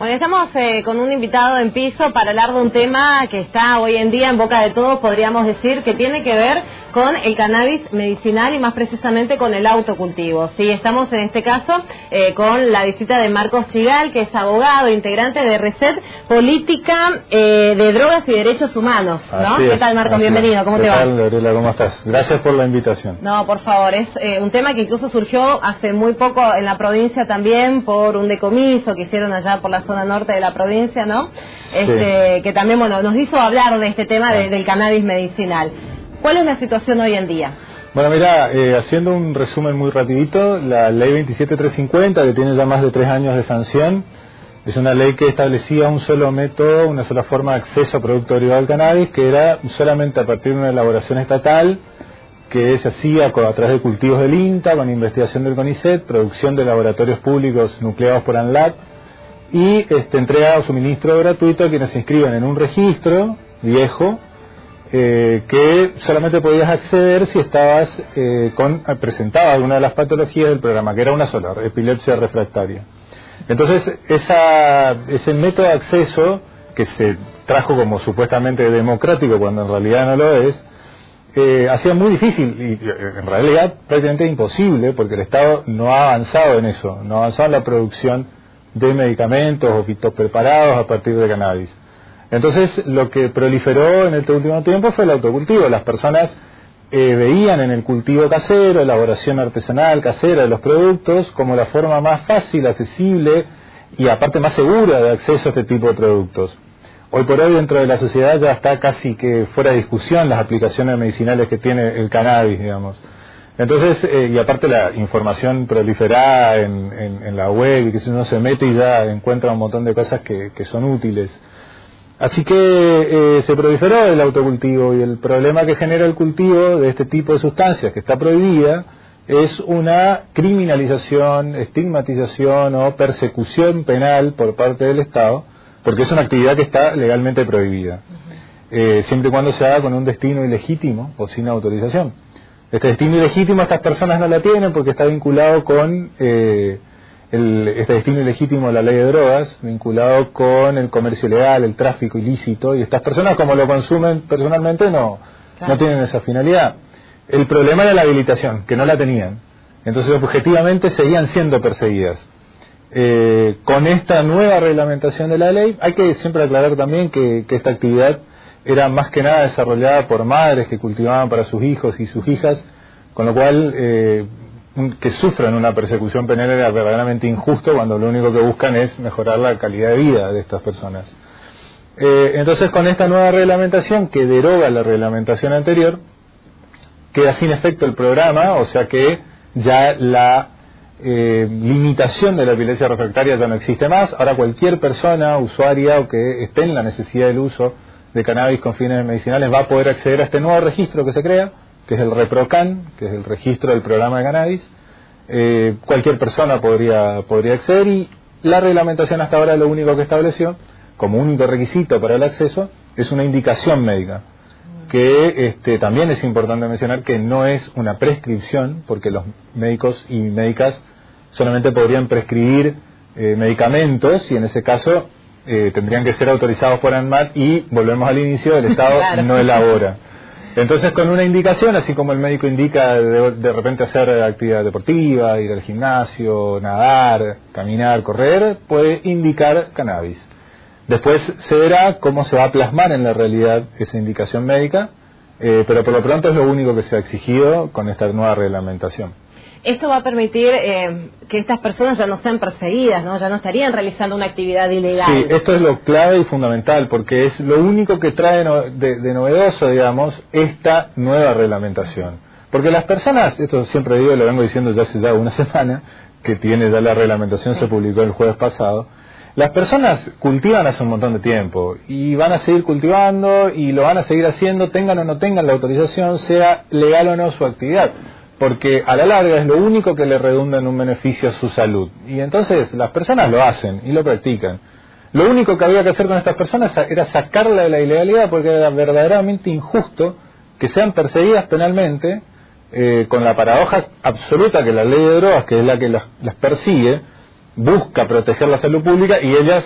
Bueno, estamos con un invitado en piso para hablar de un tema que está hoy en día en boca de todos, podríamos decir, que tiene que ver con el cannabis medicinal y más precisamente con el autocultivo. Sí, estamos en este caso con la visita de Marcos Chigal, que es abogado, integrante de Reset Política de Drogas y Derechos Humanos, ¿no? ¿Qué tal, Marcos? Bienvenido, ¿cómo te va? ¿Qué tal, Gabriela? ¿Cómo estás? Gracias por la invitación. No, por favor, es un tema que incluso surgió hace muy poco en la provincia también por un decomiso que hicieron allá por la zona norte de la provincia, ¿no? Sí. Que también, bueno, nos hizo hablar de este tema del cannabis medicinal. ¿Cuál es la situación hoy en día? Bueno, mira, haciendo un resumen muy rapidito, la ley 27350, que tiene ya más de 3 años de sanción, es una ley que establecía un solo método, una sola forma de acceso a producto derivado del cannabis, que era solamente a partir de una elaboración estatal, que se hacía a través de cultivos del INTA, con investigación del CONICET, producción de laboratorios públicos nucleados por ANLAT, y entrega o suministro gratuito a quienes se inscriban en un registro viejo, que solamente podías acceder si estabas presentaba alguna de las patologías del programa, que era una sola, epilepsia refractaria. Entonces, ese método de acceso, que se trajo como supuestamente democrático cuando en realidad no lo es, hacía muy difícil y en realidad prácticamente imposible, porque el Estado no ha avanzado en eso, no ha avanzado en la producción de medicamentos o fitopreparados a partir de cannabis. Entonces, lo que proliferó en este último tiempo fue el autocultivo. Las personas veían en el cultivo casero, elaboración artesanal casera de los productos, como la forma más fácil, accesible y aparte más segura de acceso a este tipo de productos. Hoy por hoy dentro de la sociedad ya está casi que fuera de discusión las aplicaciones medicinales que tiene el cannabis, digamos. Entonces, y aparte la información proliferada en la web, y que si uno se mete y ya encuentra un montón de cosas que son útiles. Así que se proliferó el autocultivo, y el problema que genera el cultivo de este tipo de sustancias que está prohibida es una criminalización, estigmatización o persecución penal por parte del Estado, porque es una actividad que está legalmente prohibida, siempre y cuando se haga con un destino ilegítimo o sin autorización. Este destino ilegítimo estas personas no la tienen porque está vinculado con este destino ilegítimo de la ley de drogas, vinculado con el comercio ilegal, el tráfico ilícito, y estas personas, como lo consumen personalmente, no tienen esa finalidad. El problema era la habilitación, que no la tenían. Entonces, objetivamente, seguían siendo perseguidas. Con esta nueva reglamentación de la ley, hay que siempre aclarar también que esta actividad era más que nada desarrollada por madres que cultivaban para sus hijos y sus hijas, con lo cual que sufran una persecución penal era verdaderamente injusto, cuando lo único que buscan es mejorar la calidad de vida de estas personas. Entonces, con esta nueva reglamentación que deroga la reglamentación anterior, queda sin efecto el programa, o sea que ya la limitación de la epilepsia refractaria ya no existe más. Ahora cualquier persona usuaria o que esté en la necesidad del uso de cannabis con fines medicinales va a poder acceder a este nuevo registro que se crea, que es el ReproCan, que es el registro del programa de cannabis. Cualquier persona podría acceder, y la reglamentación hasta ahora lo único que estableció como único requisito para el acceso es una indicación médica, que también es importante mencionar que no es una prescripción, porque los médicos y médicas solamente podrían prescribir medicamentos, y en ese caso tendrían que ser autorizados por ANMAT, y volvemos al inicio, el Estado claro. No elabora. Entonces, con una indicación, así como el médico indica de repente hacer actividad deportiva, ir al gimnasio, nadar, caminar, correr, puede indicar cannabis. Después se verá cómo se va a plasmar en la realidad esa indicación médica, pero por lo pronto es lo único que se ha exigido con esta nueva reglamentación. Esto va a permitir que estas personas ya no sean perseguidas, ¿no? Ya no estarían realizando una actividad ilegal. Sí, esto es lo clave y fundamental, porque es lo único que trae de novedoso, digamos, esta nueva reglamentación. Porque las personas, esto siempre digo, lo vengo diciendo ya hace una semana, que tiene ya la reglamentación, se publicó el jueves pasado. Las personas cultivan hace un montón de tiempo y van a seguir cultivando y lo van a seguir haciendo, tengan o no tengan la autorización, sea legal o no su actividad, porque a la larga es lo único que le redunda en un beneficio a su salud. Y entonces las personas lo hacen y lo practican. Lo único que había que hacer con estas personas era sacarla de la ilegalidad, porque era verdaderamente injusto que sean perseguidas penalmente, con la paradoja absoluta que la ley de drogas, que es la que las persigue, busca proteger la salud pública, y ellas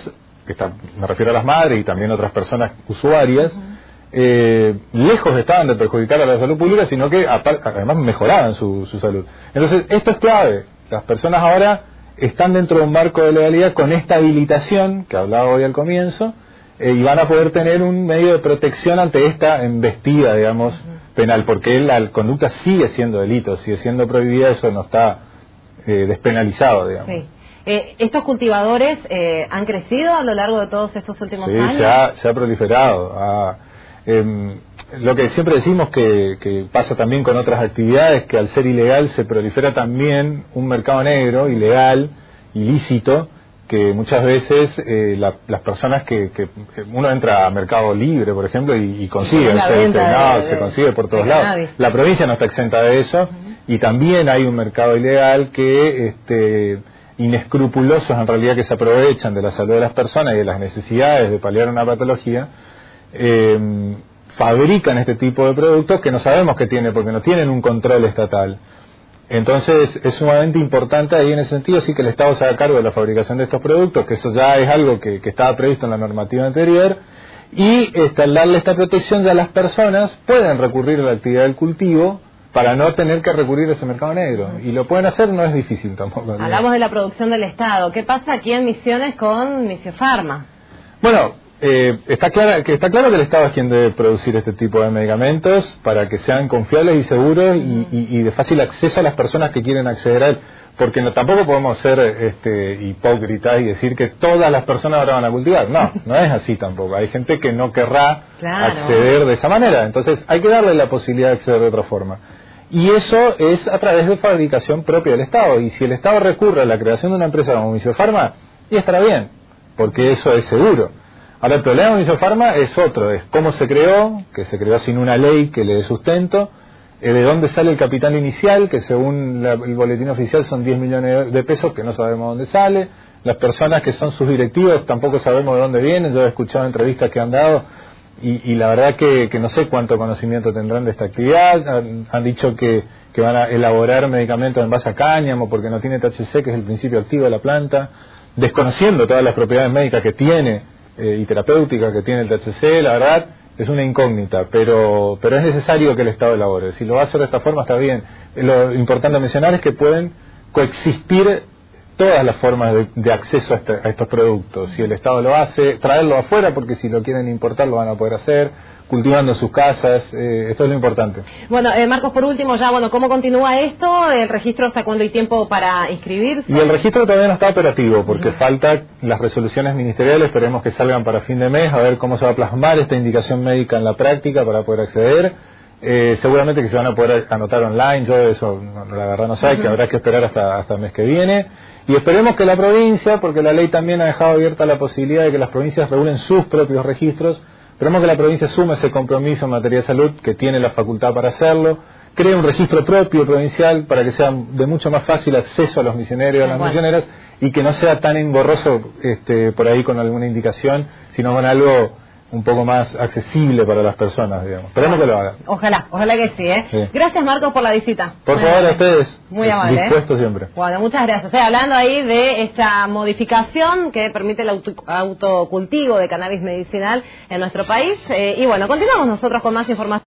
me refiero a las madres y también a otras personas usuarias, lejos estaban de perjudicar a la salud pública, sino que además mejoraban su salud. Entonces, esto es clave. Las personas ahora están dentro de un marco de legalidad con esta habilitación, que hablaba hoy al comienzo, y van a poder tener un medio de protección ante esta embestida, digamos, penal, porque la conducta sigue siendo delito, sigue siendo prohibida, eso no está despenalizado, digamos. Sí. ¿Estos cultivadores han crecido a lo largo de todos estos últimos años? Sí, se ha proliferado. Lo que siempre decimos que pasa también con otras actividades, que al ser ilegal se prolifera también un mercado negro, ilegal, ilícito, que muchas veces las personas que uno entra a Mercado Libre, por ejemplo, y consigue, se consigue por todos lados. La provincia no está exenta de eso, y también hay un mercado ilegal que inescrupulosos en realidad, que se aprovechan de la salud de las personas y de las necesidades de paliar una patología, fabrican este tipo de productos que no sabemos qué tiene, porque no tienen un control estatal. Entonces es sumamente importante ahí en ese sentido, sí, que el Estado se haga cargo de la fabricación de estos productos, que eso ya es algo que estaba previsto en la normativa anterior, y al darle esta protección ya las personas pueden recurrir a la actividad del cultivo para no tener que recurrir a ese mercado negro. Y lo pueden hacer, no es difícil tampoco. Hablamos de la producción del Estado. ¿Qué pasa aquí en Misiones con Misiofarma? Bueno, está claro que el Estado es quien debe producir este tipo de medicamentos para que sean confiables y seguros y de fácil acceso a las personas que quieren acceder a él, porque tampoco podemos ser hipócritas y decir que todas las personas ahora van a cultivar. No es así tampoco. Hay gente que no querrá acceder de esa manera, entonces hay que darle la posibilidad de acceder de otra forma. Y eso es a través de fabricación propia del Estado, y si el Estado recurre a la creación de una empresa como Misiofarma, y estará bien, porque eso es seguro. Ahora, el problema de Misiofarma es otro, es cómo se creó, que se creó sin una ley que le dé sustento, de dónde sale el capital inicial, que según el boletín oficial son 10 millones de pesos, que no sabemos dónde sale, las personas que son sus directivos tampoco sabemos de dónde vienen. Yo he escuchado entrevistas que han dado, y la verdad que no sé cuánto conocimiento tendrán de esta actividad. Han dicho que van a elaborar medicamentos en base a cáñamo, porque no tiene THC, que es el principio activo de la planta, desconociendo todas las propiedades médicas que tiene, y terapéutica que tiene el THC. La verdad es una incógnita, pero es necesario que el Estado elabore. Si lo va a hacer de esta forma está bien. Lo importante a mencionar es que pueden coexistir todas las formas de acceso a estos productos. Si el Estado lo hace, traerlo afuera, porque si lo quieren importar lo van a poder hacer, cultivando sus casas, esto es lo importante. Bueno, Marcos, por último ya, ¿cómo continúa esto? ¿El registro hasta cuándo hay tiempo para inscribirse? Y el registro todavía no está operativo, porque faltan las resoluciones ministeriales, esperemos que salgan para fin de mes, a ver cómo se va a plasmar esta indicación médica en la práctica para poder acceder. Seguramente que se van a poder anotar online, yo eso la verdad no sé, que habrá que esperar hasta el mes que viene. Y esperemos que la provincia, porque la ley también ha dejado abierta la posibilidad de que las provincias regulen sus propios registros, esperemos que la provincia asume ese compromiso en materia de salud, que tiene la facultad para hacerlo, cree un registro propio provincial para que sea de mucho más fácil acceso a los misioneros y a las misioneras, y que no sea tan engorroso por ahí con alguna indicación, sino con algo un poco más accesible para las personas, digamos. Esperemos que lo hagan. Ojalá que sí. Gracias, Marcos, por la visita. Por favor, a ustedes. Muy amable. Dispuesto siempre. Bueno, muchas gracias. Hablando ahí de esta modificación que permite el autocultivo de cannabis medicinal en nuestro país. Y bueno, continuamos nosotros con más información.